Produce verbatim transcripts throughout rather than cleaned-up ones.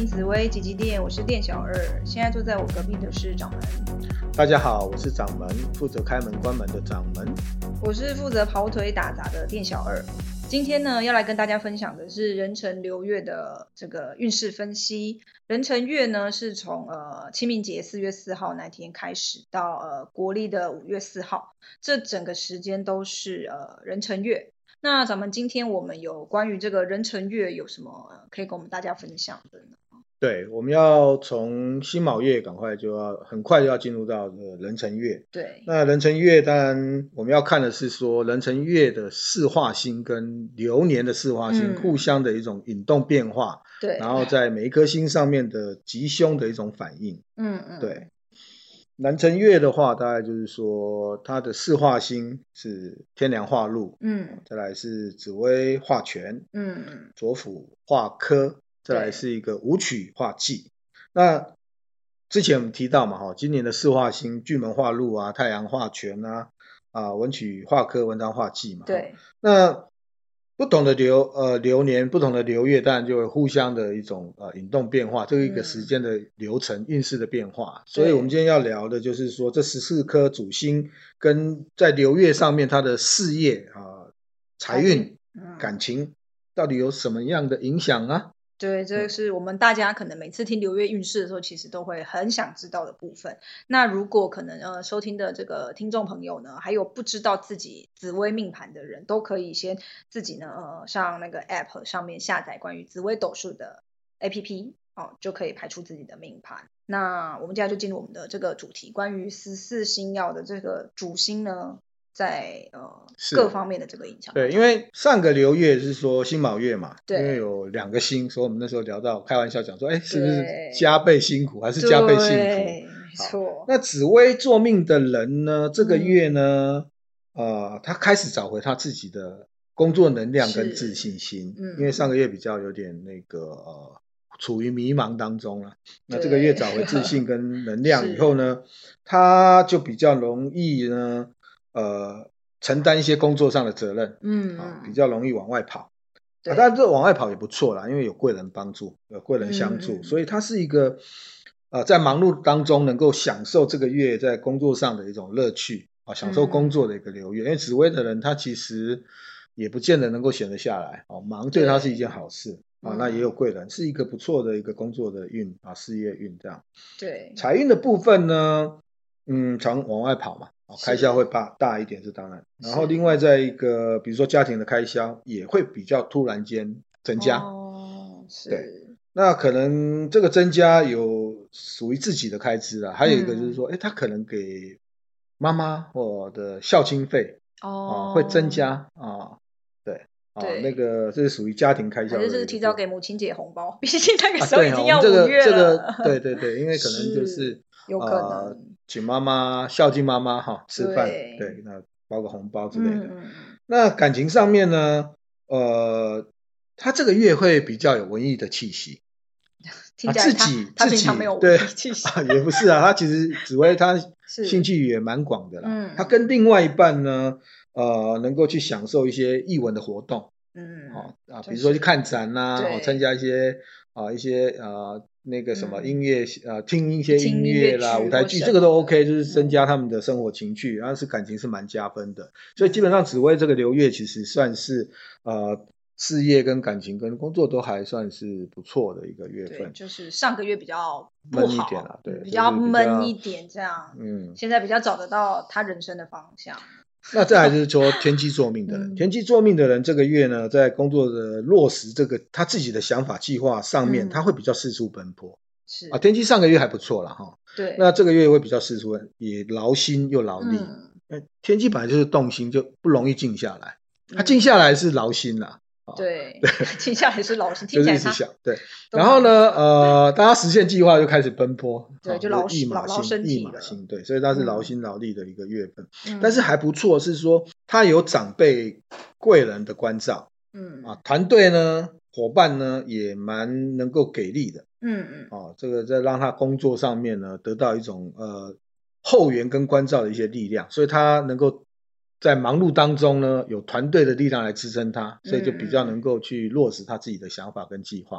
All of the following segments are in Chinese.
听紫薇吉吉店，我是店小二。现在坐在我隔壁的是掌门。 大家好，我是掌门，负责开门关门的掌门。 我是负责跑腿打杂的店小二。今天呢，要来跟大家分享的是壬辰流月的这个运势分析。壬辰月呢，是从呃清明节四月四号那天开始到呃国历的五月四号，这整个时间都是呃壬辰月。那咱们今天我们有关于这个壬辰月有什么、呃、可以跟我们大家分享的呢？ 对，我们要从辛卯月赶快就要很快就要进入到壬辰月。 对， 那壬辰月当然我们要看的是说壬辰月的四化星跟流年的四化星、嗯、互相的一种引动变化， 对， 然后在每一颗星上面的吉凶的一种反应。 嗯嗯， 对。壬辰月的话，大概就是说它的四化星是天梁化禄， 嗯， 再来是紫微化权， 嗯嗯， 左辅化科，再来是一个武曲化忌。那之前我们提到嘛，今年的四化星巨门化禄啊，太阳化权啊，啊文曲化科，文章化忌嘛。 对。 那不同的流呃流年，不同的流月，当然就会互相的一种呃引动变化，这是一个时间的流程、嗯、运势的变化。所以我们今天要聊的就是说，这十四颗主星跟在流月上面它的事业啊、财运、嗯、感情到底有什么样的影响啊？ 对，这是我们大家可能每次听流月运势的时候，其实都会很想知道的部分。那如果可能呃收听的这个听众朋友呢，还有不知道自己紫微命盘的人，都可以先自己呢呃上那个 App 上面下载关于紫微斗数的 A P P 哦，就可以排出自己的命盘。那我们接下来就进入我们的这个主题，关于十四星曜的这个主星呢，在呃各方面的这个影响。 对，因为上个流月是说辛卯月嘛， 对， 因为有两个星，所以我们那时候聊到开玩笑讲说，哎，是不是加倍辛苦还是加倍幸福？ 没错。 那紫微坐命的人呢，这个月呢，嗯、呃，他开始找回他自己的工作能量跟自信心，嗯、因为上个月比较有点那个呃。处于迷茫当中了，那这个月找回自信跟能量以后呢，他就比较容易呢，呃，承担一些工作上的责任，嗯，啊，比较容易往外跑，啊，但这往外跑也不错啦，因为有贵人帮助，有贵人相助，嗯、所以他是一个，呃，在忙碌当中能够享受这个月在工作上的一种乐趣啊，享受工作的一个流月，嗯、因为紫微的人他其实也不见得能够闲得下来，哦，忙对他是一件好事。啊，那也有贵人，是一个不错的一个工作的运啊，事业运这样。 对， 财运的部分呢，嗯，常往外跑嘛，啊，开销会大大一点是当然。然后另外在一个，比如说家庭的开销也会比较突然间增加。 哦，是。 对，那可能这个增加有属于自己的开支啊，还有一个就是说，哎、嗯，他可能给妈妈或的孝亲费哦、啊、会增加啊。啊，那个这是属于家庭开销的， 还是是提早给母亲节红包，毕竟那个时候已经要五月了。 啊这个这个、对对对，因为可能就是有可能、 呃、请妈妈孝敬妈妈哈吃饭，对，对，那包个红包之类的。嗯、那感情上面呢，呃，他这个月会比较有文艺的气息。 他自己他自己没有文艺气息、 啊、也不是啊，他其实紫微他兴趣也蛮广的啦。嗯、他跟另外一半呢，呃，能够去享受一些艺文的活动，嗯，哦啊，比如说去看展啦、啊，哦，参加一些啊一些呃那个什么音乐、嗯、呃听一些音乐啦、舞台剧，这个都 OK， 就是增加他们的生活情趣，然后是感情是蛮加分的。所以基本上紫微这个流月其实算是呃。事业跟感情跟工作都还算是不错的一个月份， 就是上个月比较不好闷一点啦，对， 比较闷一点这样，嗯，现在比较找得到他人生的方向。 那再来就是说天机坐命的人，嗯、天机坐命的人这个月呢，在工作的落实这个他自己的想法计划上面，嗯、他会比较四处奔波。是啊，天机上个月还不错啦哈，对，那这个月会比较四处，也劳心又劳力。嗯、天机本来就是动心，就不容易静下来，他静下来是劳心啦。 对，听下来是劳心， 听起来是想对。然后呢，呃，大家实现计划就开始奔波， 对，就劳一马心， 一马心，对，所以它是劳心劳力的一个月份。嗯、但是还不错，是说他有长辈贵人的关照，嗯啊，团队呢，伙伴呢也蛮能够给力的，嗯嗯，哦、啊，这个在让他工作上面呢得到一种呃后援跟关照的一些力量，所以他能够。在忙碌当中呢，有团队的力量来支撑他，所以就比较能够去落实他自己的想法跟计划。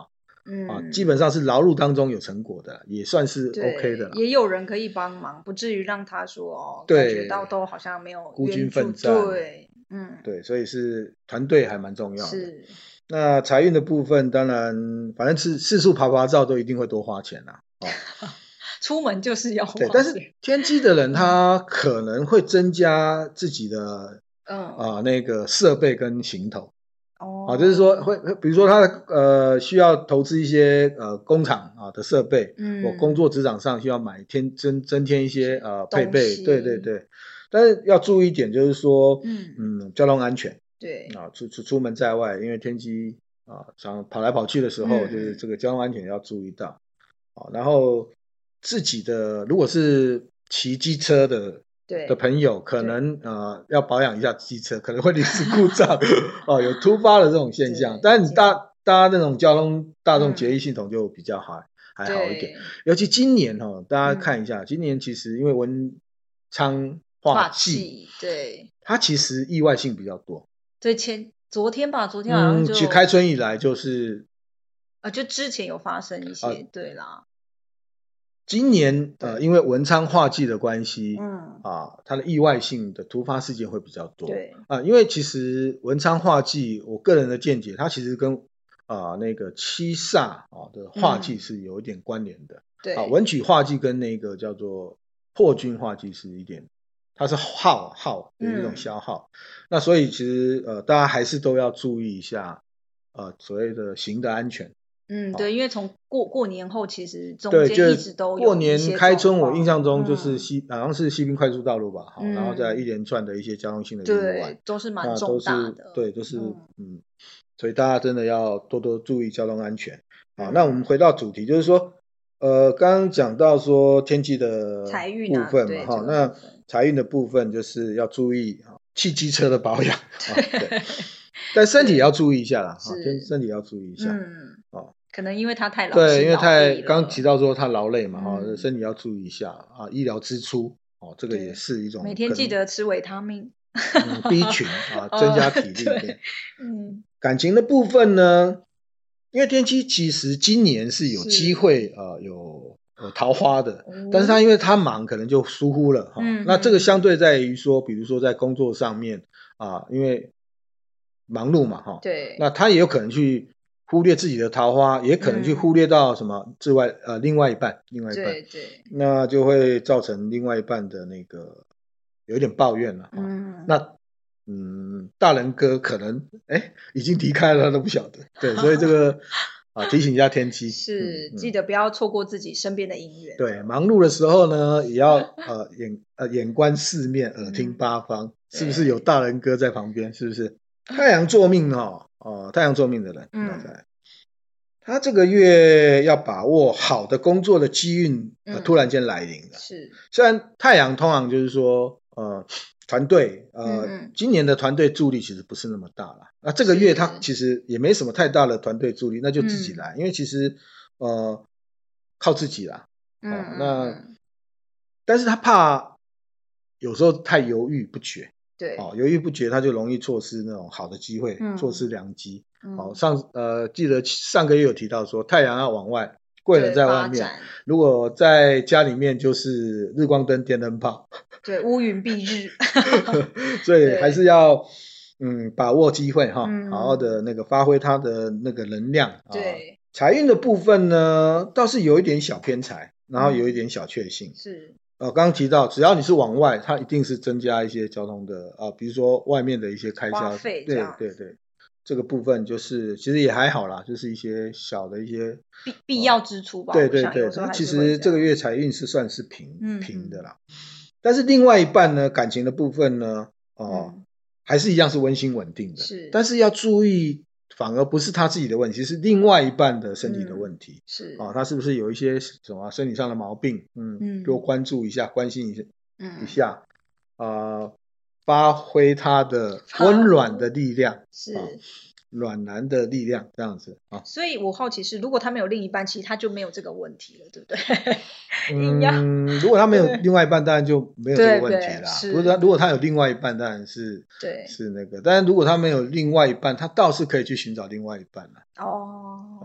嗯、 啊，基本上是劳碌当中有成果的，也算是 OK 的了。 也有人可以帮忙，不至于让他说哦， 对， 感觉到都好像没有孤军奋战。 对，嗯， 对，所以是团队还蛮重要的。 是。 那财运的部分，当然，反正是四处爬爬照都一定会多花钱啦。哦， 出门就是要花钱。 对，但是天机的人他可能会增加自己的嗯啊、呃、那个设备跟行头。 哦， 啊，就是说会，比如说他呃需要投资一些呃工厂啊的设备， 嗯， 我工作职场上需要买添增增添一些呃配备，对对对，但是要注意一点，就是说，嗯嗯，交通安全， 对啊，出出出门在外，因为天气啊常跑来跑去的时候， 嗯、 就是这个交通安全要注意到，啊，然后自己的如果是骑机车的。的朋友可能呃要保养一下机车，可能会临时故障哦，有突发的这种现象。但是你搭搭那种交通大众捷运系统就比较好，还好一点。尤其今年哦，大家看一下，嗯、今年其实因为文昌化忌， 对， 它其实意外性比较多。 对，前昨天吧，昨天好像就、 嗯、其实开春以来就是啊，就之前有发生一些，啊、对啦。 今年呃，因为文昌化忌的关系， 嗯啊，它的意外性的突发事件会比较多。 对啊，因为其实文昌化忌，我个人的见解，它其实跟啊那个七煞啊的化忌是有一点关联的。 对、 嗯、啊，文曲化忌跟那个叫做破军化忌是一点，它是耗耗的一种消耗。嗯、那所以其实呃，大家还是都要注意一下，呃，所谓的行的安全。 嗯，对，因为从过过年后，其实中对， 间一直都有过年开春，我印象中就是西、 嗯、 好像是西滨快速道路吧，好、 嗯， 然后再一连串的一些交通性的意外， 对，都是蛮重大的， 对，都是嗯， 嗯，所以大家真的要多多注意交通安全。好，嗯、那我们回到主题，就是说，呃，刚刚讲到说天气的财运部分嘛，哈、啊，那财运的部分就是要注意汽机车的保养，对，对但身体也要注意一下啦，哈，身体要注意一下， 嗯， 哦。 可能因为他太劳对，因为太刚提到说他劳累嘛，哈、嗯，身体要注意一下啊，医疗支出哦，这个也是一种每天记得吃维他命、 嗯、B 群啊，增加体力。 哦、对，嗯， 感情的部分呢，因为天机其实今年是有机会呃有有桃花的，嗯、但是他因为他忙，可能就疏忽了哈、嗯。那这个相对在于说，比如说在工作上面啊，因为忙碌嘛，哈， 对， 那他也有可能去。忽略自己的桃花，也可能去忽略到什么之外、嗯、呃另外一半，另外一半， 对对， 那就会造成另外一半的那个有点抱怨了。嗯，那嗯大人哥可能哎已经离开了，他都不晓得。对，所以这个啊提醒一下天机， 是、嗯、记得不要错过自己身边的姻缘。 对，忙碌的时候呢，也要呃眼呃眼观四面，耳听八方，嗯、是不是有大人哥在旁边？是不是？太阳坐命哦。哦，太阳坐命的人，嗯，他这个月要把握好的工作的机运，呃，突然间来临了。 是， 虽然太阳通常就是说，呃，团队，呃，嗯、今年的团队助力其实不是那么大了。那这个月他其实也没什么太大的团队助力，那就自己来，嗯、因为其实呃靠自己啦。嗯、哦，那但是他怕有时候太犹豫不决。 对， 哦，犹豫不决，他就容易错失那种好的机会，嗯、错失良机。嗯、哦，上呃，记得上个月有提到说，太阳要往外，贵人在外面。如果在家里面，就是日光灯、电灯泡， 对，乌云蔽日。 所以还是要嗯把握机会哈，嗯、好好的那个发挥他的那个能量。 对， 财运的部分呢，倒是有一点小偏财，然后有一点小确幸。 嗯、是。 呃，刚刚提到，只要你是往外，它一定是增加一些交通的啊、呃，比如说外面的一些开销，对对对，这个部分就是其实也还好啦，就是一些小的一些必必要支出吧。 对对对， 那其实这个月财运是算是平、嗯、平的啦，但是另外一半呢，感情的部分呢，哦、呃嗯，还是一样是温馨稳定的， 是， 但是要注意。反而不是他自己的问题，是另外一半的身体的问题。嗯、 是啊，他是不是有一些什么身体上的毛病？嗯，嗯多关注一下，关心一下，嗯、一下，啊、呃，发挥他的温暖的力量， 是、 啊、暖男的力量，这样子啊。 所以我好奇是，如果他没有另一半，其实他就没有这个问题了，对不对？ 嗯，如果他没有另外一半，当然就没有这个问题啦。不是，如果他有另外一半，当然是对是那个。但是如果他没有另外一半，他倒是可以去寻找另外一半啦。 哦，啊、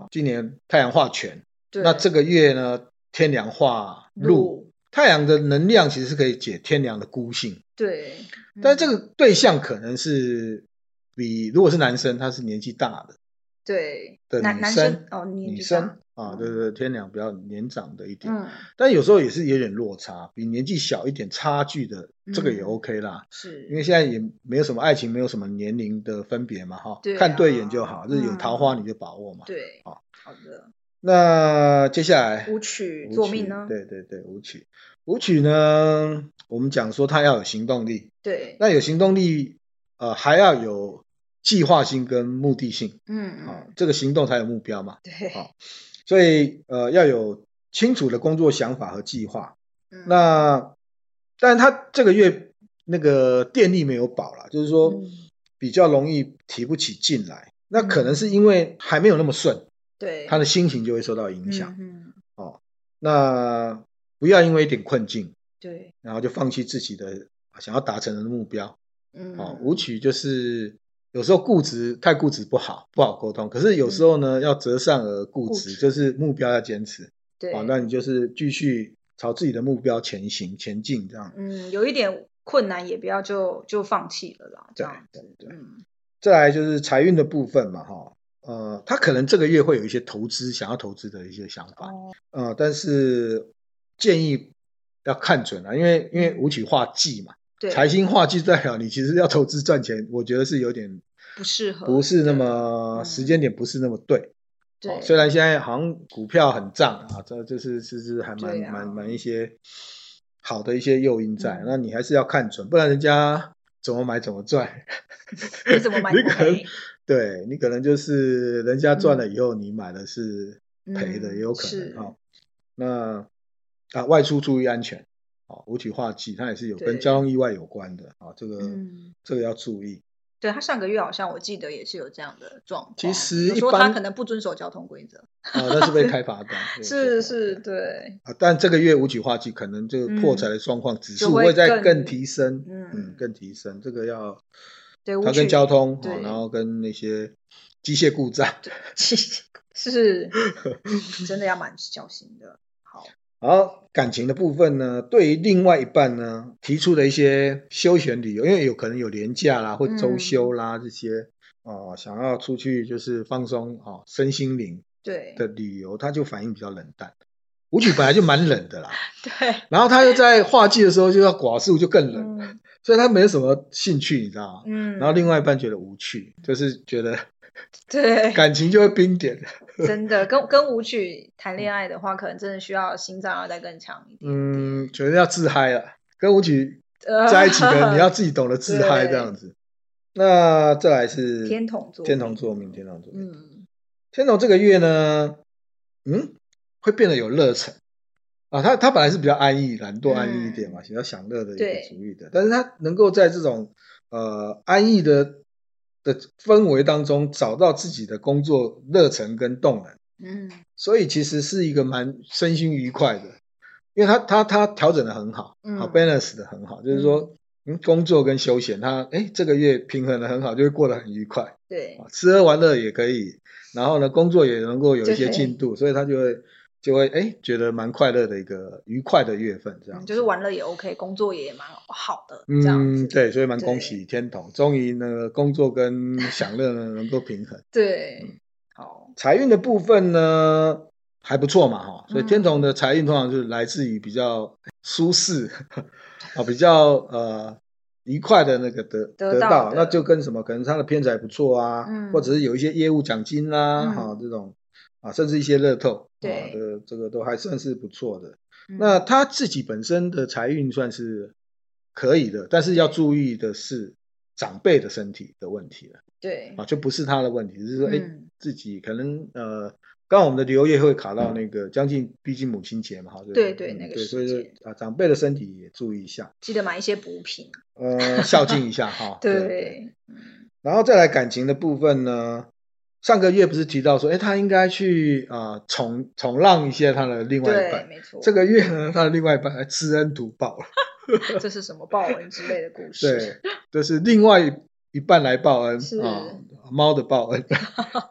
啊，今年太阳化权， 对， 那这个月呢天梁化禄，太阳的能量其实是可以解天梁的孤性， 对， 嗯、但是这个对象可能是比如果是男生，他是年纪大的， 对的女生哦，女生啊，对对，天梁比较年长的一点， 嗯， 但有时候也是有点落差，比年纪小一点差距的，这个也 OK 啦， 是因为现在也没有什么爱情，没有什么年龄的分别嘛，哈，看对眼就好，就是有桃花你就把握嘛， 对，好的。 那接下来武曲坐命呢？ 对对对，武曲，武曲呢，我们讲说他要有行动力， 对， 那有行动力，呃，还要有计划性跟目的性， 嗯啊，这个行动才有目标嘛， 对， 啊，所以呃要有清楚的工作想法和计划，嗯、那但是他这个月那个电力没有保啦，就是说比较容易提不起劲来，嗯、那可能是因为还没有那么顺。 对， 他的心情就会受到影响。 嗯哦，那不要因为一点困境， 对， 然后就放弃自己的想要达成的目标。 嗯， 哦，武曲就是有时候固执，太固执不好，不好沟通。可是有时候呢，嗯、要择善而固执，就是目标要坚持。 对， 哦，那你就是继续朝自己的目标前行前进，这样。 嗯，有一点困难也不要就就放弃了啦。这样对对对。 嗯， 再来就是财运的部分嘛，哈。呃，他可能这个月会有一些投资，想要投资的一些想法，哦、呃，但是建议要看准了，因为因为武曲化忌嘛，对，财星化忌代表你其实要投资赚钱，我觉得是有点不适合， 不是那么、嗯、时间点不是那么对。 对、 哦，虽然现在好像股票很涨啊，这就是是是还蛮蛮、啊、蛮一些好的一些诱因在，嗯、那你还是要看准，不然人家怎么买怎么赚， 你怎么买怎么赔。 对，你可能就是人家赚了以后，嗯、你买的是赔的，嗯、也有可能哈、哦。那啊，外出注意安全，啊，武曲化忌，它也是有跟交通意外有关的啊，这个、嗯、这个要注意。 对，他上个月好像我记得也是有这样的状况， 其实说他可能不遵守交通规则， 啊，那是被开罚单， 是是，对啊，但这个月武曲化忌，可能这个破财的状况指数会再更提升，嗯嗯，更提升，这个要。 对， 它跟交通，哦、然后跟那些机械故障， 是真的要蛮小心的。好， 好，感情的部分呢，对于另外一半呢提出的一些休闲旅游，因为有可能有年假啦或周休啦、嗯、这些哦、呃，想要出去就是放松哦身心灵对的旅游，他就反应比较冷淡。武曲本来就蛮冷的啦， 对， 然后他又在化忌的时候就要寡宿，就更冷。嗯，所以他没什么兴趣，你知道吗？嗯，然后另外一半觉得无趣，就是觉得对感情就会冰点。 真的，跟跟武曲谈恋爱的话，可能真的需要心脏要再更强一点。 嗯，觉得要自嗨了，跟武曲在一起的，你要自己懂得自嗨这样子。那再来是天同座天同座命，天同座命。嗯，天同这个月呢，嗯，会变得有热忱。啊，他他本来是比较安逸、懒惰、安逸一点嘛，比较享乐的一个主义的，但是他能够在这种呃安逸的的氛围当中找到自己的工作热忱跟动能，嗯，所以其实是一个蛮身心愉快的，因为他他他调整的很好，嗯，好 balance 的很好，就是说，嗯，工作跟休闲，他哎这个月平衡的很好，就会过得很愉快， 对， 吃喝玩乐也可以，然后呢，工作也能够有一些进度，所以他就会。就会哎觉得蛮快乐的一个愉快的月份，这样、嗯、 就是玩乐也 OK， 工作也蛮好的，这样子。 嗯，对，所以蛮恭喜天同，终于呢工作跟享乐呢能够平衡。 对，嗯、好。 财运的部分呢还不错嘛哈，所以天同的财运通常就是来自于比较舒适啊，比较呃愉快的那个得得到，得到那就跟什么可能他的偏财不错啊，嗯、或者是有一些业务奖金啦、啊，哈、嗯、这种。啊，甚至一些乐透，对、啊、的这个都还算是不错的。嗯、那他自己本身的财运算是可以的，但是要注意的是长辈的身体的问题了。 对， 啊，就不是他的问题，就是说，哎、嗯，自己可能呃，刚刚我们的流月会卡到那个将近，毕竟母亲节嘛，哈， 对对，那个对，所以啊，长辈的身体也注意一下， 记得买一些补品， 呃，孝敬一下哈。 对， 对对嗯，然后再来感情的部分呢？上个月不是提到说，哎，他应该去啊、呃、宠宠让一些他的另外一半， 没错。 这个月呢，他的另外一半还知恩图报了， 这是什么报恩之类的故事？ 对，这是另外一半来报恩啊，猫的报恩啊。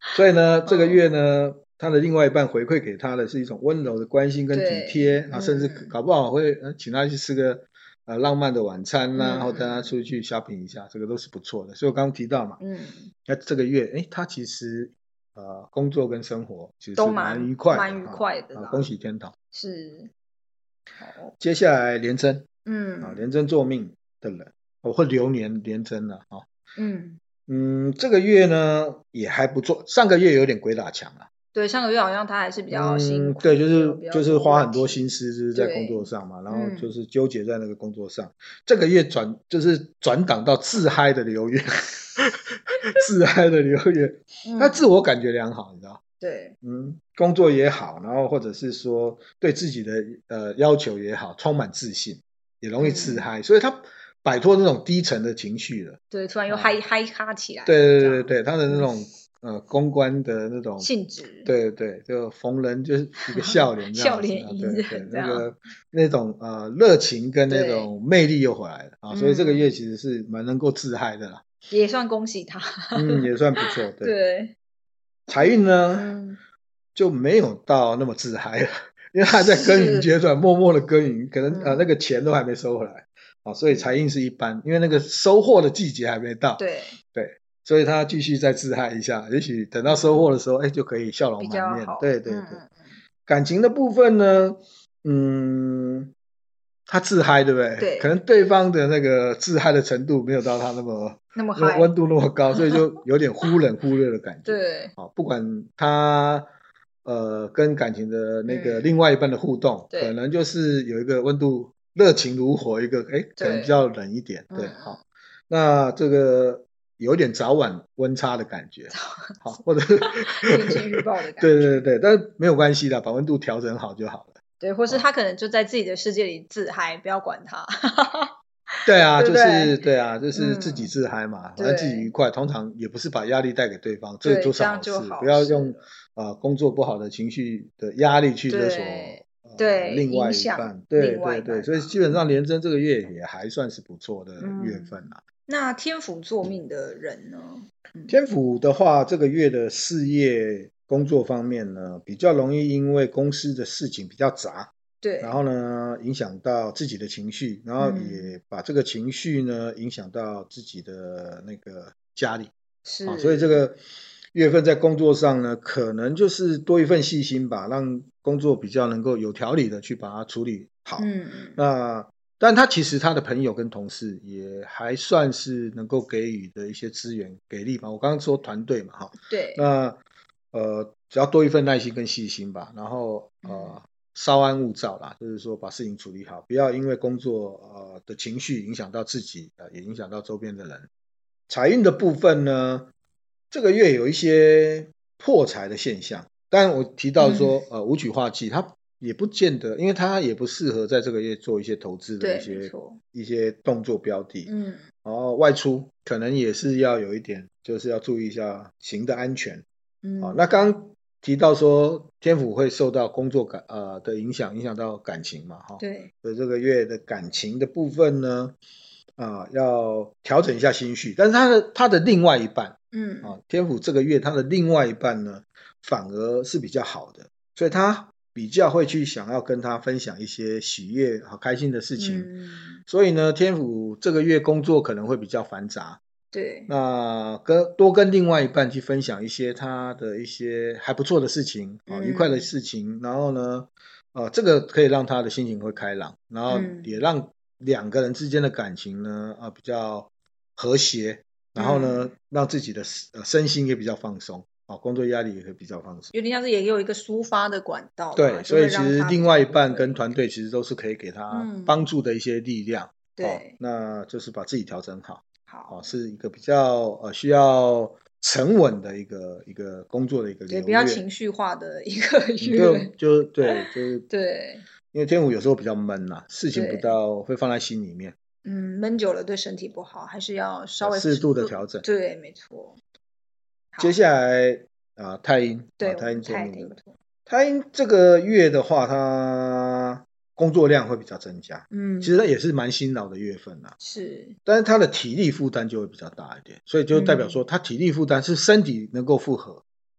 所以呢，这个月呢，他的另外一半回馈给他的是一种温柔的关心跟体贴啊，甚至搞不好会请他去吃个呃浪漫的晚餐呐、啊，嗯、或带他出去 shopping 一下，这个都是不错的。所以我刚刚提到嘛，嗯，那这个月，哎，他其实呃工作跟生活其实是蛮愉快的， 蛮愉快的、 啊，恭喜天堂。 是。好， 接下来廉贞， 嗯， 啊，廉贞坐命的人，我会流年廉贞了啊， 嗯。 嗯，这个月呢也还不错，上个月有点鬼打墙啊。 对，上个月好像他还是比较辛苦， 嗯，对，就是就是花很多心思，就是在工作上嘛，然后嗯就是纠结在那个工作上。这个月转就是转档到自嗨的流月，自嗨的流月，他自我感觉良好，你知道？ 对， 嗯，工作也好，然后或者是说对自己的呃要求也好，充满自信，也容易自嗨，所以他摆脱那种低沉的情绪了。 对，突然又嗨嗨哈起来。 对对对对，他的那种。呃，公关的那种性质， 对对，就逢人就是一个笑脸， 笑脸迎人， 对对，那个那种呃热情跟那种魅力又回来了啊，所以这个月其实是蛮能够自嗨的啦， 也算恭喜他， 嗯，也算不错，对。 对， 财运呢、嗯、就没有到那么自嗨了，因为他在耕耘阶段，默默的耕耘，可能、嗯、呃那个钱都还没收回来啊，所以财运是一般，因为那个收获的季节还没到， 对对。所以他继续再自嗨一下，也许等到收获的时候，哎，就可以笑容满面。对对对，嗯嗯嗯，感情的部分呢，嗯，他自嗨，对不对？ 对， 可能对方的那个自嗨的程度没有到他那么那么嗨， 温度那么高，所以就有点忽冷忽热的感觉。 对， 啊，不管他呃跟感情的那个另外一半的互动，嗯、可能就是有一个温度热情如火，一个哎可能比较冷一点。对，好、嗯，那这个。有点早晚温差的感觉，好，或者天气预报的感觉， 对对对，但是没有关系的，把温度调整好就好了。 对，或是他可能就在自己的世界里自嗨，不要管他。 对啊，对就是对啊，就是自己自嗨嘛，反正自己愉快，通常也不是把压力带给对方，这都是好事，不要用啊工作不好的情绪的压力去勒索对另外一半，对对对，所以基本上廉贞这个月也还算是不错的月份啦。 那天府坐命的人呢？ 嗯、天府的话，这个月的事业工作方面呢，比较容易因为公司的事情比较杂， 对， 然后呢影响到自己的情绪，然后也把这个情绪呢影响到自己的那个家里， 是、 啊，所以这个月份在工作上呢，可能就是多一份细心吧，让工作比较能够有条理的去把它处理好。嗯，那。但他其实他的朋友跟同事也还算是能够给予的一些资源给力嘛。我刚刚说团队嘛，哈， 对， 那呃只要多一份耐心跟细心吧，然后呃稍安勿躁啦，就是说把事情处理好，不要因为工作呃的情绪影响到自己，呃也影响到周边的人。财运的部分呢，这个月有一些破财的现象，当然我提到说、嗯、呃武曲化忌它。也不见得，因为它也不适合在这个月做一些投资的一些一些动作标的，嗯，然后外出可能也是要有一点，就是要注意一下行的安全，嗯，好，那刚提到说天府会受到工作感呃的影响，影响到感情嘛，哈， 对， 所以这个月的感情的部分呢，啊、呃，要调整一下心绪，但是他的他的另外一半，嗯，啊，天府这个月他的另外一半呢，反而是比较好的，所以他。比较会去想要跟他分享一些喜悦和开心的事情，嗯、所以呢，天府这个月工作可能会比较繁杂。 对， 那跟多跟另外一半去分享一些他的一些还不错的事情啊、嗯，愉快的事情，然后呢，呃，这个可以让他的心情会开朗，然后也让两个人之间的感情呢啊、呃、比较和谐，然后呢，嗯、让自己的呃身心也比较放松。哦，工作压力也会比较放松， 有点像是也有一个抒发的管道。 对，所以其实另外一半跟团队其实都是可以给他帮助的一些力量。嗯、 对、 哦，那就是把自己调整好。 好， 哦，是一个比较呃需要沉稳的一个一个工作的一个流月， 对，比较情绪化的一个月。 就就对，就是对， 因为天府有时候比较闷呐、啊，事情不到会放在心里面。 嗯，闷久了对身体不好，还是要稍微适度的调整。 对，没错。 接下来啊、呃，太阴， 对， 啊、太阴做命的， 太阴这个月的话，它工作量会比较增加，嗯，其实它也是蛮辛劳的月份啦， 是， 但是它的体力负担就会比较大一点，所以就代表说它体力负担是身体能够负荷，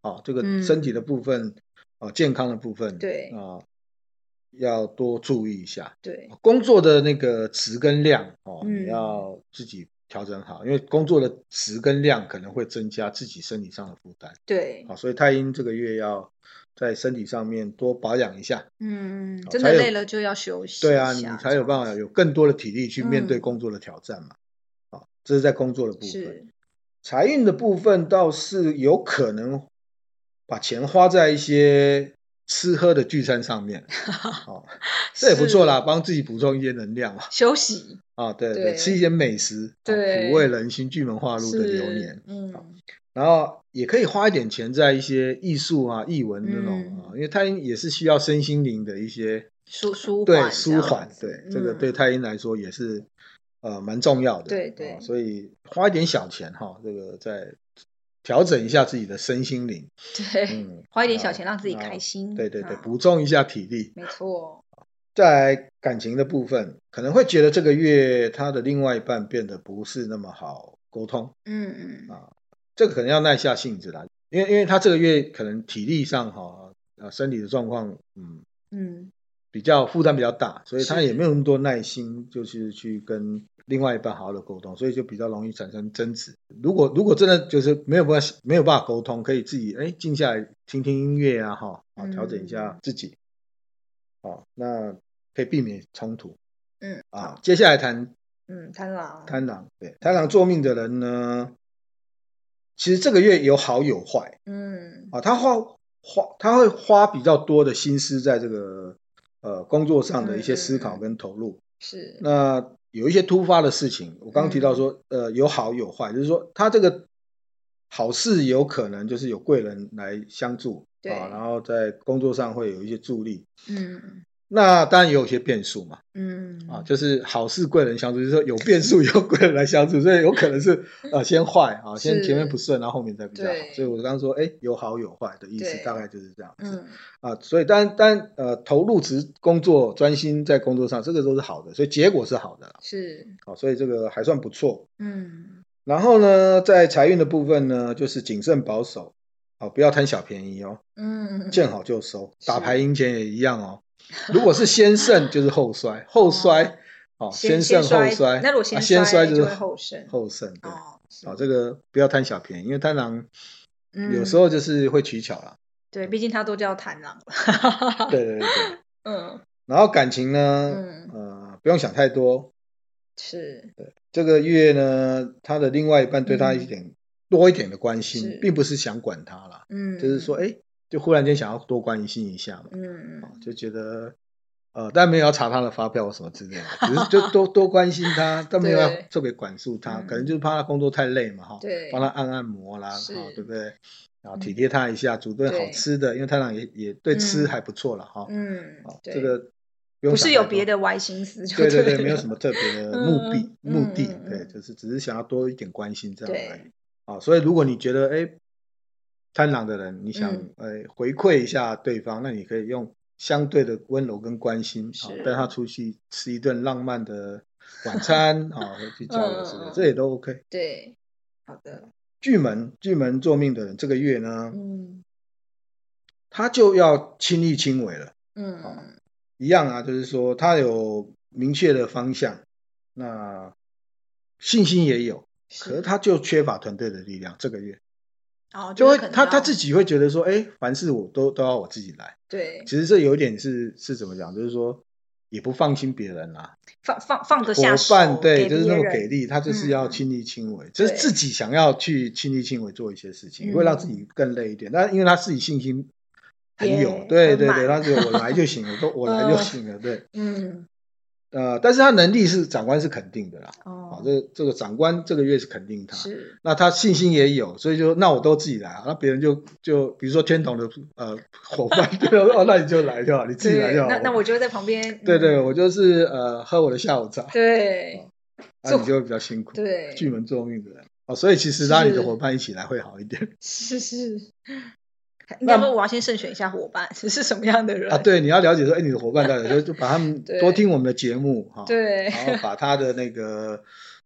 啊，这个身体的部分啊、嗯，健康的部分， 对啊，要多注意一下。 对， 工作的那个质跟量哦， 嗯、 你要自己调整好，因为工作的质跟量可能会增加自己身体上的负担。 对， 好，所以太阴这个月要在身体上面多保养一下。 嗯，真的累了就要休息。 对啊，你才有办法有更多的体力去面对工作的挑战嘛。嗯、好，这是在工作的部分。财运的部分倒是有可能把钱花在一些吃喝的聚餐上面，哦，这也不错啦，帮自己补充一些能量嘛。 休息啊，对 对, 对，吃一些美食，对，抚慰人心，巨门化禄的流年，嗯，然后也可以花一点钱在一些艺术啊、艺文那种啊，嗯、因为太阴也是需要身心灵的一些舒舒对舒缓，对， 嗯、 这个对太阴来说也是呃蛮重要的， 对对、 啊，所以花一点小钱哈，这个在调整一下自己的身心灵， 对，嗯，花一点小钱让自己开心， 对对对，补充一下体力， 没错。 再来感情的部分，可能会觉得这个月他的另外一半变得不是那么好沟通，嗯嗯啊，这个可能要耐下性子啦，因为因为他这个月可能体力上哈，呃，身体的状况，嗯嗯，比较负担比较大，所以他也没有那么多耐心，就是去跟另外一半好好的沟通，所以就比较容易产生争执。如果如果真的就是没有办法没有办法沟通，可以自己哎静下来听听音乐啊哈，啊调整一下自己。好，那可以避免冲突。嗯，啊，接下来谈， 嗯，贪狼， 贪狼，对，贪狼坐命的人呢，其实这个月有好有坏。嗯，啊，他花花他会花比较多的心思在这个呃工作上的一些思考跟投入。嗯、是，那有一些突发的事情，我刚刚提到说，嗯、呃，有好有坏，就是说他这个好事有可能就是有贵人来相助。啊，然后在工作上会有一些助力，嗯，那当然也有一些变数嘛，嗯，啊，就是好事贵人相助，就是说有变数有贵人来相助，所以有可能是呃先坏啊，先前面不顺，然后后面再比较好，所以我刚刚说，哎，有好有坏的意思，大概就是这样子，嗯，啊，所以当当呃投入职工作，专心在工作上，这个都是好的，所以结果是好的啦，是，好，所以这个还算不错，嗯，然后呢，在财运的部分呢，就是谨慎保守。哦，不要贪小便宜哦，嗯，见好就收，打牌赢钱也一样哦。如果是先胜就是后衰，后衰哦，先胜后衰， 那如果先先衰就是后胜， 后胜对，哦，这个不要贪小便宜，因为贪狼有时候就是会取巧啦。 对，毕竟他都叫贪狼了。 对对对对，嗯，然后感情呢，嗯呃，不用想太多，是，对，这个月呢，他的另外一半对他一点。多一点的关心，并不是想管他啦，嗯，就是说，哎，就忽然间想要多关心一下嘛，嗯，就觉得，呃，但没有要查他的发票什么之类的，只是就多多关心他，但没有要特别管束他，可能就是怕他工作太累嘛，哈，对，帮他按按摩啦，哈，对不对？然后体贴他一下，煮顿好吃的，因为太郎也也对吃还不错了，哈，嗯，这个不是有别的歪心思， 对对对，没有什么特别的目的目的，对，就是只是想要多一点关心这样而已。啊，所以如果你觉得哎贪狼的人，你想、嗯、呃回馈一下对方，那你可以用相对的温柔跟关心，啊，带他出去吃一顿浪漫的晚餐，啊，去交流之类的，嗯、这也都 OK。 对，好的。 巨门巨门坐命的人，这个月呢，嗯，他就要亲力亲为了，嗯、啊，一样啊，就是说他有明确的方向，那信心也有。可是他就缺乏团队的力量，这个月，哦，就会他他自己会觉得说，哎，凡事我都都要我自己来。对，其实这有一点是是怎么讲，就是说也不放心别人啦， 放放放得下手， 伙伴对，就是那么给力，他就是要亲力亲为，就是自己想要去亲力亲为做一些事情，会让自己更累一点。但因为他自己信心很有，对对对，他觉得我来就行了，都我来就行了，对，嗯。呃，但是他能力是长官是肯定的啦，哦，啊、这个这个长官这个月是肯定他，是，那他信心也有，所以就那我都自己来啊，那别人就就比如说天同的呃伙伴，对哦，那你就来就好，你自己来就好， 那那我就在旁边， 对对，我就是呃喝我的下午茶， 对， 那、啊、你就会比较辛苦，对，巨门坐命的人，哦，所以其实拉你的伙伴一起来会好一点， 是是。应该说我要先慎选一下伙伴是什么样的人啊？对，你要了解说，哎，你的伙伴到底就就把他们多听我们的节目哈，对，然后把他的那个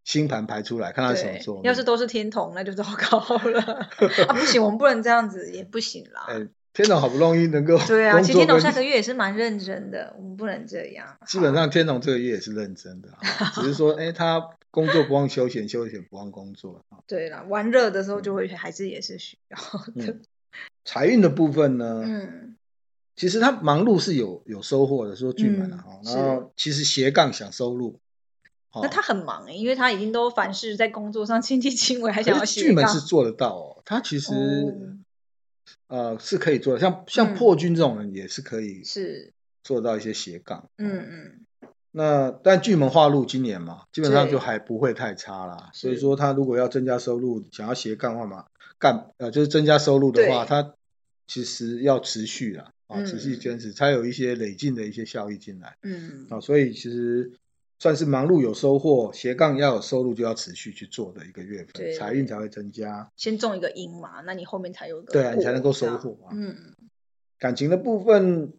星盘排出来，看他什么座命。 要是都是天同，那就糟糕了啊！不行，我们不能这样子，也不行啦。 哎，天同好不容易能够对啊，其实天同下个月也是蛮认真的，我们不能这样。 基本上天同这个月也是认真的，只是说，哎，他工作不忘休闲，休闲不忘工作。 对啦，玩热的时候就会还是也是需要的。 嗯、财运的部分呢？ 嗯。 其实他忙碌是有有收获的，说巨门啊， 嗯、 然后其实斜杠想收入， 哦、那他很忙哎、欸，因为他已经都凡事在工作上亲力亲为，还想要斜杠。巨门是做得到哦，他其实、哦、呃是可以做的，像像破军这种人也是可以是做到一些斜杠。嗯嗯。那但巨门化禄今年嘛，基本上就还不会太差啦。所以说他如果要增加收入，想要斜杠的话嘛，干呃就是增加收入的话，他其实要持续啦。啊，持续坚持，才有一些累进的一些效益进来。嗯，啊，所以其实算是忙碌有收获，斜杠要有收入就要持续去做的一个月份，财运才会增加。 先种一个因嘛，那你后面才有个对啊，你才能够收获啊。 嗯， 感情的部分，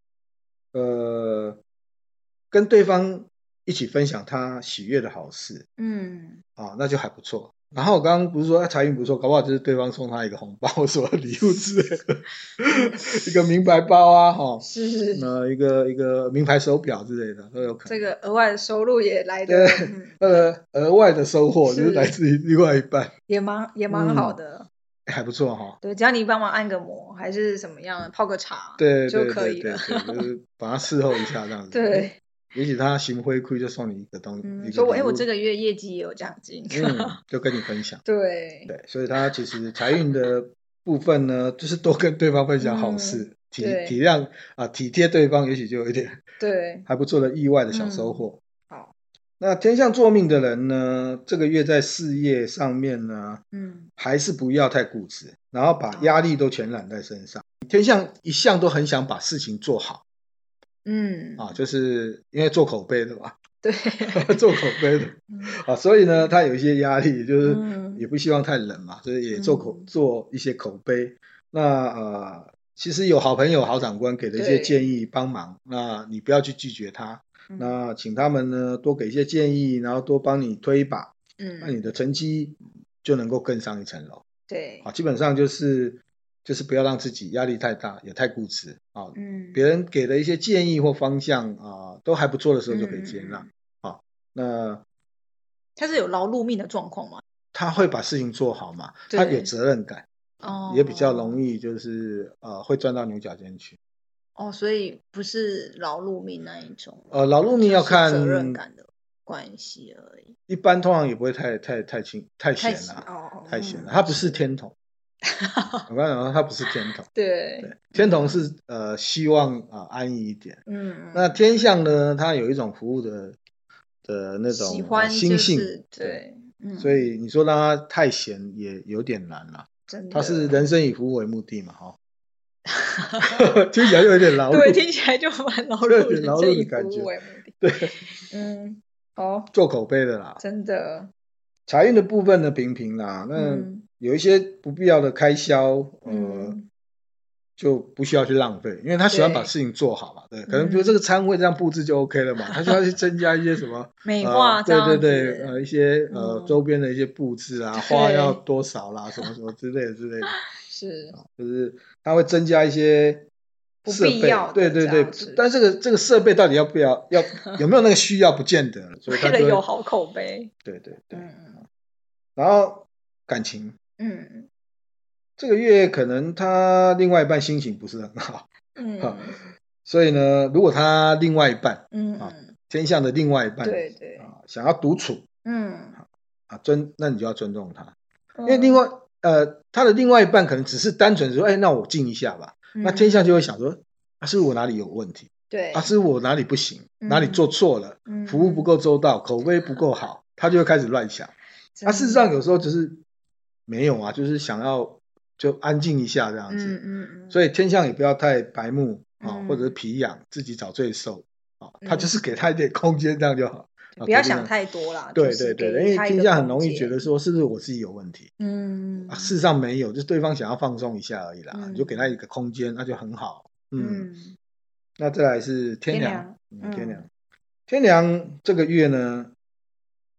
呃，跟对方一起分享他喜悦的好事，嗯，啊，那就还不错。然后我刚刚不是说财运不错，搞不好就是对方送他一个红包，什么礼物之类的，一个名牌包啊，哈，是，那一个一个名牌手表之类的都有可能。 这个额外的收入也来的， 呃，额外的收获就是来自于另外一半， 也蛮也蛮好的， 嗯、还不错哈。 对，只要你帮忙按个摩，还是什么样，泡个茶， 对就可以了， 对对对，就是把它伺候一下这样子。 对。 也许他行回馈就送你一个东西，嗯、 说我哎，我这个月业绩也有奖金， 嗯，就跟你分享。 对对，所以他其实财运的部分呢，就是多跟对方分享好事，嗯、体体谅啊，体贴对方，也许就有一点对还不错的意外的小收获。 嗯、好， 那天象坐命的人呢，这个月在事业上面呢，嗯，还是不要太固执，然后把压力都全揽在身上。天象一向都很想把事情做好。嗯，啊，就是因为做口碑的嘛， 对， 做口碑的，啊，所以呢，他有一些压力，就是也不希望太冷嘛，所以也做口、嗯、做一些口碑。那呃，其实有好朋友、好长官给的一些建议帮忙，那你不要去拒绝他，那请他们呢多给一些建议，然后多帮你推一把，嗯，那你的成绩就能够更上一层楼。 对， 啊，基本上就是。就是不要让自己压力太大，也太固执啊。嗯，别人给的一些建议或方向啊，都还不错的时候就可以接纳。嗯、啊。那他是有劳碌命的状况吗？ 他会把事情做好嘛？他有责任感，哦，也比较容易就是呃会钻到牛角尖去。 哦，所以不是劳碌命那一种。 呃，劳碌命要看责任感的关系而已。 一般通常也不会太太太轻太闲了，哦，太闲了。他不是天同。我刚才讲他不是天同， 对对，天同是呃希望啊、呃、安逸一点，嗯，那天象呢，它有一种服务的的那种、 喜欢、 呃、心性， 就是、对，嗯， 所以你说让他太闲也有点难啦， 真的， 他是人生以服务为目的嘛，哈、哦，听起来就有点劳碌， 对，听起来就蛮劳碌， 有点劳碌的感觉，对， 嗯，好， 做口碑的啦， 真的， 财运的部分呢平平啦，那。嗯有一些不必要的开销，呃，嗯、就不需要去浪费，因为他喜欢把事情做好嘛，对，对可能比如这个餐会这样布置就 OK 了嘛，嗯、他就要去增加一些什么美化、呃， 对对对，呃，一些呃、嗯、周边的一些布置啊，花要多少啦，什么什么之类的之类的， 是， 就是他会增加一些设备， 不必要对对对，但这个这个设备到底要不要，要有没有那个需要，不见得，所以他为了有好口碑， 对对对，嗯、然后感情。嗯，这个月可能他另外一半心情不是很好，嗯，啊、所以呢，如果他另外一半，嗯啊，天象的另外一半， 对对啊，想要独处，嗯啊尊，那你就要尊重他，嗯、因为另外呃他的另外一半可能只是单纯说，哎，那我静一下吧，嗯、那天象就会想说，啊，是不是我哪里有问题？ 对， 啊，是不是我哪里不行，嗯、哪里做错了，嗯、服务不够周到，口碑不够好，他就会开始乱想。他、啊、事实上有时候只是。没有啊，就是想要就安静一下这样子，嗯嗯嗯，所以天象也不要太白目啊、嗯，或者是皮痒，自己找罪受啊，他就是给他一点空间，这样就好， 嗯、不要想太多啦。 对对对，因为天象很容易觉得说是不是我自己有问题，嗯、啊，事实上没有，就是对方想要放松一下而已啦，嗯、你就给他一个空间，那就很好，嗯，嗯那再来是天梁，天梁，嗯、天梁，天梁这个月呢。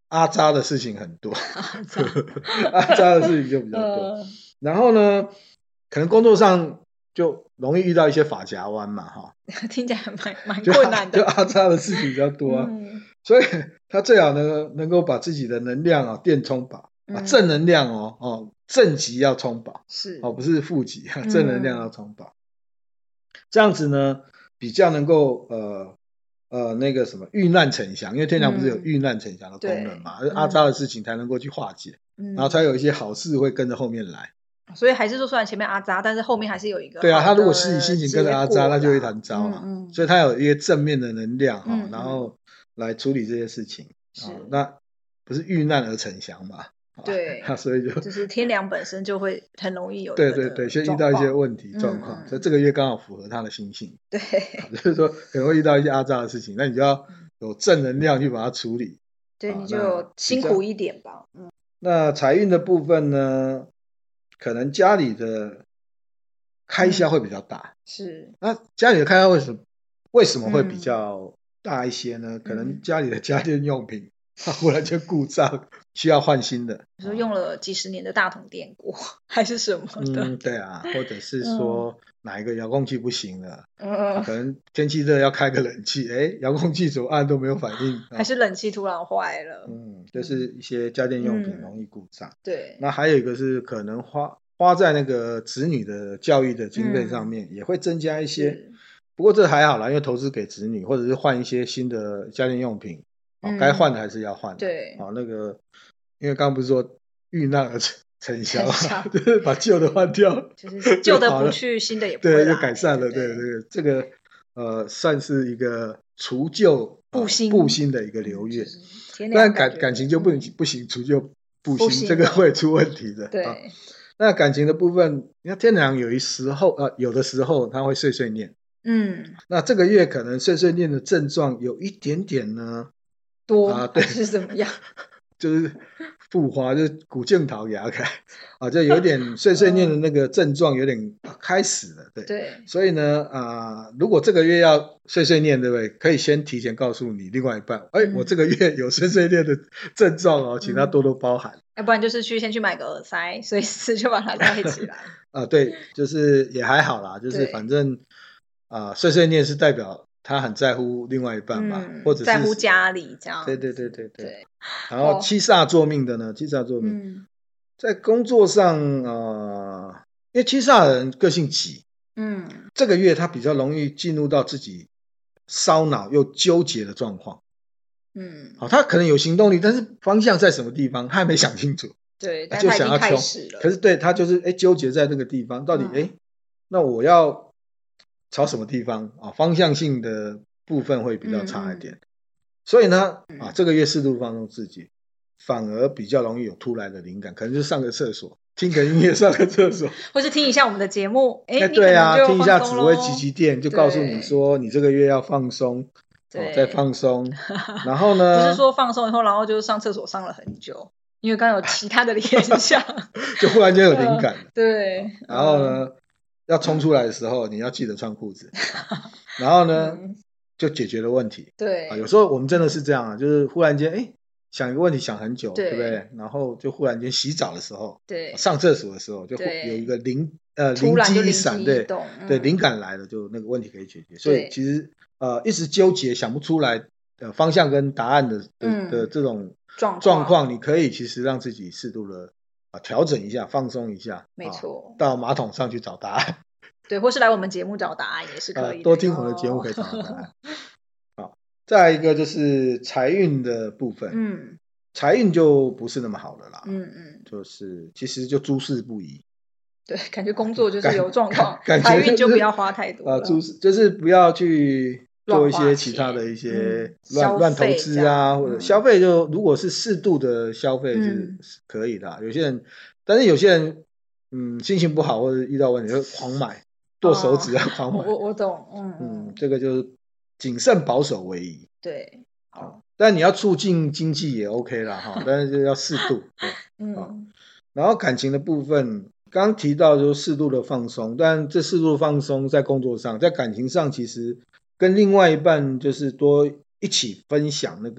阿扎的事情很多，阿扎的事情就比较多。呃、然后呢，可能工作上就容易遇到一些发夹弯嘛，哈， 听起来蛮蛮困难的。 就阿扎的事情比较多、啊嗯，所以他最好呢能够把自己的能量啊电充饱，啊正能量哦哦正极要充饱， 是哦不是负极，正能量要充饱、嗯，这样子呢比较能够呃。呃，那个什么遇难成祥，因为天梁不是有遇难成祥的功能嘛，嗯、阿扎的事情才能够去化解、嗯，然后才有一些好事会跟着后面来。 所以还是说，虽然前面阿扎，但是后面还是有一个。 对啊，他如果自己心情跟着阿扎，那就一团糟啊、 嗯嗯。 所以他有一些正面的能量哈、嗯嗯，然后来处理这些事情。是、哦。那不是遇难而成祥嘛？ 对。 所以就就是天梁本身就会很容易有。 对对对，先遇到一些问题状况、嗯，所以这个月刚好符合他的心性。 对。 就是说可能会遇到一些阿扎的事情，那你就要有正能量去把它处理。 对，你就辛苦一点吧。嗯。 那财运的部分呢，可能家里的开销会比较大。 嗯、是。 那家里的开销为什么为什么会比较大一些呢？嗯、可能家里的家电用品它忽然间故障，需要换新的。 你说用了几十年的大同电锅还是什么的？ 嗯，对啊，或者是说哪一个遥控器不行了，嗯啊、可能天气热要开个冷气，哎，遥控器怎么按都没有反应， 还是冷气突然坏了。 嗯，就是一些家电用品容易故障。 嗯、对。 那还有一个是可能花花在那个子女的教育的经费上面，也会增加一些。嗯、不过这还好啦，因为投资给子女，或者是换一些新的家电用品。哦，该换的还是要换的。 对， 哦，那个，因为刚刚不是说遇难而成成祥，就是把旧的换掉， 就是旧的不去，新的也不会来， 对，就改善了。对，对，这个呃，算是一个除旧布新布新的一个流月。 嗯、 但感感情就不能、嗯、不行，除旧布新，这个会出问题的。 对、 啊，那感情的部分，你看天梁有一时候呃，有的时候他会碎碎念。 嗯， 那这个月可能碎碎念的症状有一点点呢。 多啊，对，是怎么样？ 就是复花，就是古镜桃牙开啊，就有点碎碎念的那个症状有点开始了，对。 对。 所以呢，啊、呃，如果这个月要碎碎念，对不对？可以先提前告诉你另外一半，哎、嗯，我这个月有碎碎念的症状哦，请他多多包涵。 要、嗯、不然就是去先去买个耳塞，随时就把它戴起来。 啊，对，就是也还好啦，就是反正啊、呃，碎碎念是代表。他很在乎另外一半吧，嗯、或者是在乎家里这样。 对对对对对, 对。 然后七煞坐命的呢，七煞坐命、嗯，在工作上呃，因为七煞人个性急，嗯，这个月他比较容易进入到自己烧脑又纠结的状况。嗯，好，他可能有行动力，但是方向在什么地方，他还没想清楚。 对，但就想要冲， 可是对他就是哎纠结在那个地方，到底哎、嗯，那我要。朝什么地方啊？方向性的部分会比较差一点，嗯嗯，所以呢，啊，这个月适度放松自己，反而比较容易有突来的灵感，可能就上个厕所，听个音乐，上个厕所， 或是听一下我们的节目，哎，欸， 对啊，听一下紫微奇奇店，就告诉你说你这个月要放松，对，哦，再放松，然后呢， 不是说放松以后，然后就上厕所上了很久，因为刚刚有其他的联想， 就忽然间有灵感， 呃，对， 然后呢？嗯，要冲出来的时候，你要记得穿裤子，然后呢，嗯，就解决了问题。 对， 啊，有时候我们真的是这样啊，就是忽然间，哎，想一个问题想很久， 对, 对不对？然后就忽然间洗澡的时候， 对， 上厕所的时候，就有一个灵呃灵机一闪，对，嗯，对，灵感来了，就那个问题可以解决。所以其实呃一直纠结想不出来的方向跟答案的的、嗯、的这种状况，你可以其实让自己适度的。啊，调整一下，放松一下， 没错， 啊，到马桶上去找答案， 对，或是来我们节目找答案也是可以的， 呃，多听我的节目可以找到答案。好，哦，再一个就是财运的部分，嗯，财运就不是那么好了啦，嗯嗯，就是其实就诸事不宜， 对，感觉工作就是有状况，财运就不要花太多啊，诸事就是不要去。做一些其他的一些乱乱投资啊，或者消费，就如果是适度的消费是可以的，嗯。有些人，但是有些人，嗯，心情不好或者遇到问题就狂买，剁手指啊，狂买。 我我懂，嗯嗯，这个就是谨慎保守为宜。 对， 好，但你要促进经济也 OK 啦哈，但是要适度。嗯，然后感情的部分，刚提到就是适度的放松，但这适度的放松在工作上，在感情上其实。跟另外一半就是多一起分享那个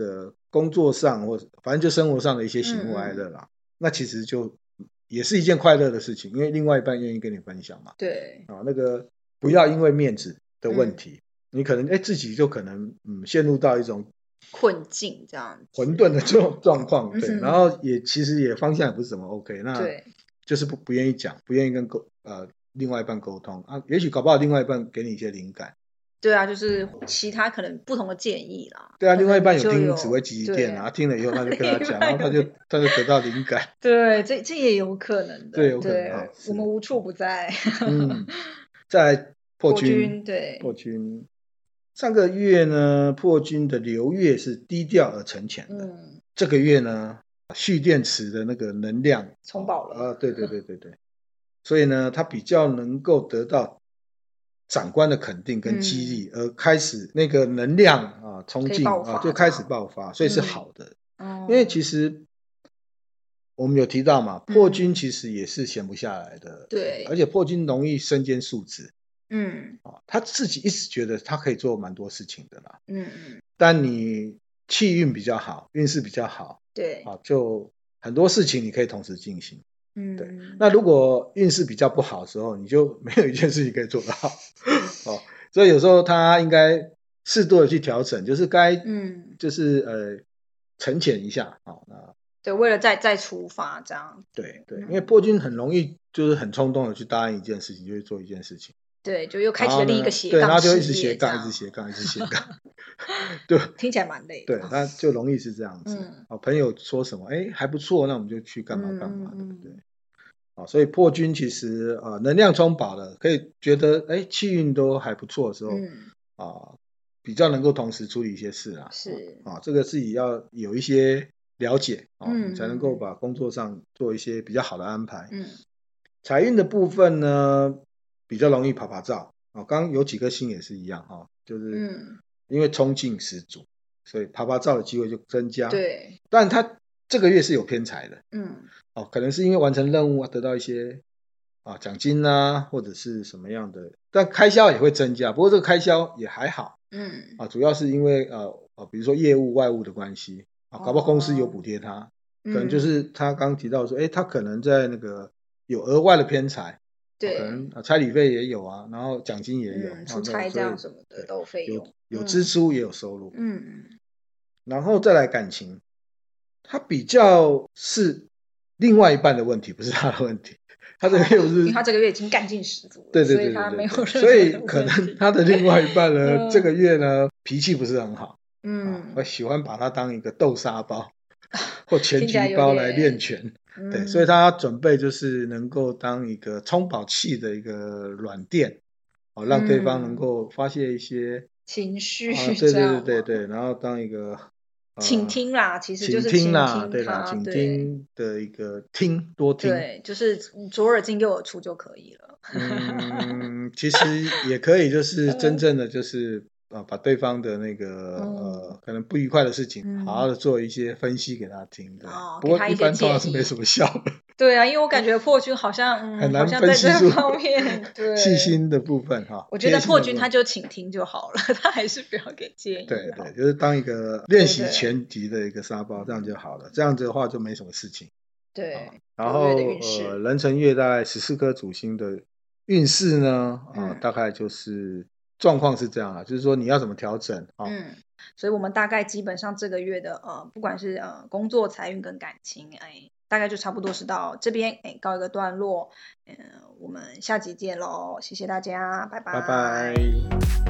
工作上或反正就生活上的一些喜怒哀乐啦，嗯嗯那其实就也是一件快乐的事情，因为另外一半愿意跟你分享嘛。 对啊，那个不要因为面子的问题，嗯、你可能哎自己就可能嗯陷入到一种困境这样混沌的这种状况，对，嗯、然后也其实也方向也不是怎么 OK， 那对就是不不愿意讲，不愿意跟沟呃另外一半沟通啊，也许搞不好另外一半给你一些灵感。 对啊，就是其他可能不同的建议啦。 对啊，另外一半有听紫微极电啊，听了以后他就跟他讲，然后他就他就得到灵感。 对，这这也有可能的。 对，有可能啊。我们无处不在。 嗯，再来破军， 对， 破军。上个月呢，破军的流月是低调而沉潜的。嗯，这个月呢，蓄电池的那个能量充饱了。 啊，对对对对对，所以呢，他比较能够得到长官的肯定跟激励，嗯、而开始那个能量啊冲劲啊就开始爆发，所以是好的。嗯、因为其实我们有提到嘛，破军其实也是闲不下来的， 对、嗯， 而且破军容易身兼数职。 嗯， 啊，他自己一直觉得他可以做蛮多事情的啦。 嗯嗯， 但你气运比较好，运势比较好， 对， 啊，就很多事情你可以同时进行。 嗯， 对。那如果运势比较不好的时候，你就没有一件事情可以做得好。哦，所以有时候他应该适度的去调整，就是该，嗯，就是呃沉潜一下啊、哦。那对，为了再再出发这样。 对对，因为破军很容易就是很冲动的去答应一件事情，就会做一件事情。 对，就又开启了另一个斜杠，对，然后就一直斜杠，一直斜杠，一直斜杠，对， 听起来蛮累的。对，那就容易是这样子。嗯，哦，朋友说什么，哎，还不错，那我们就去干嘛干嘛，对不对？啊，所以破军其实啊、呃，能量充饱了，可以觉得哎，气运都还不错的时候，嗯，啊，比较能够同时处理一些事啊。 是啊，这个自己要有一些了解啊，嗯，才能够把工作上做一些比较好的安排。嗯，财运的部分呢？比较容易爬爬照啊，刚刚有几颗星也是一样哈，就是因为冲劲十足，所以爬爬照的机会就增加。 对， 但他这个月是有偏财的， 嗯， 哦，可能是因为完成任务啊，得到一些啊奖金啊，或者是什么样的，但开销也会增加，不过这个开销也还好，嗯，啊，主要是因为呃呃，比如说业务外务的关系啊，搞不好公司有补贴他，哦，可能就是他刚提到说，哎，他可能在那个有额外的偏财。对，可能差旅费也有啊，然后奖金也有， 嗯，出差这样什么的都有费用， 有有支出也有收入，嗯嗯，然后再来感情，他比较是另外一半的问题，不是他的问题，他这个月不是， 因为他这个月已经干劲十足了， 对对对对，所以他没有任何， 所以可能他的另外一半呢，这个月呢脾气不是很好，嗯，我喜欢把他当一个豆沙包或拳击包来练拳。对，所以他准备就是能够当一个充饱气的一个软垫，哦，让对方能够发泄一些情绪， 啊，对对对对对，然后当一个倾听啦，其实就是倾听啦， 对啦，倾听的一个听多听， 对，就是左耳进右耳出就可以了。 嗯，其实也可以，就是真正的就是啊，把对方的那个呃可能不愉快的事情，好好的做一些分析给他听的。不过一般通常是没什么效的。 对啊，因为我感觉破军好像嗯很难分析出方面对细心的部分哈。 我觉得破军他就倾听就好了，他还是不要给建议。 对对，就是当一个练习拳击的一个沙包，这样就好了。这样子的话就没什么事情。 对， 然后呃，壬辰月大概十四颗主星的运势呢，啊，大概就是状况是这样啊，就是说你要怎么调整啊。嗯， 所以我们大概基本上这个月的呃，不管是呃工作、财运跟感情，哎，大概就差不多是到这边哎告一个段落。嗯，我们下集见喽，谢谢大家，拜拜。 拜拜。